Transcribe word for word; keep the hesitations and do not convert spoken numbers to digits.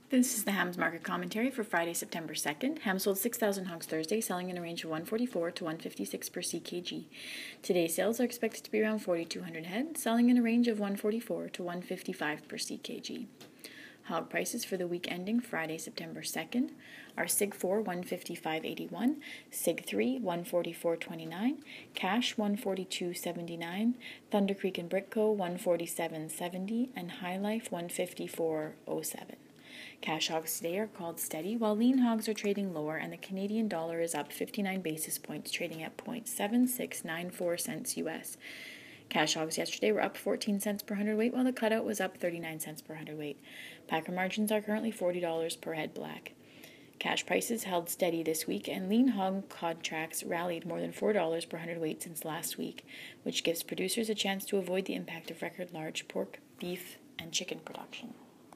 This is the hams market commentary for Friday, September second. Ham sold six thousand hogs Thursday, selling in a range of one forty-four to one fifty-six per C K G. Today's sales are expected to be around forty-two hundred head, selling in a range of one forty-four to one fifty-five per C K G. Hog prices for the week ending Friday, September second are Sig four one fifty-five eighty-one, Sig three one forty-four twenty-nine, Cash one forty-two seventy-nine, Thunder Creek and Britco one forty-seven seventy, and High Life one fifty-four oh seven. Cash hogs today are called steady, while lean hogs are trading lower, and the Canadian dollar is up fifty-nine basis points, trading at zero point seven six nine four cents U S. Cash hogs yesterday were up fourteen cents per hundredweight, while the cutout was up thirty-nine cents per hundredweight. Packer margins are currently forty dollars per head black. Cash prices held steady this week, and lean hog contracts rallied more than four dollars per hundredweight since last week, which gives producers a chance to avoid the impact of record large pork, beef, and chicken production.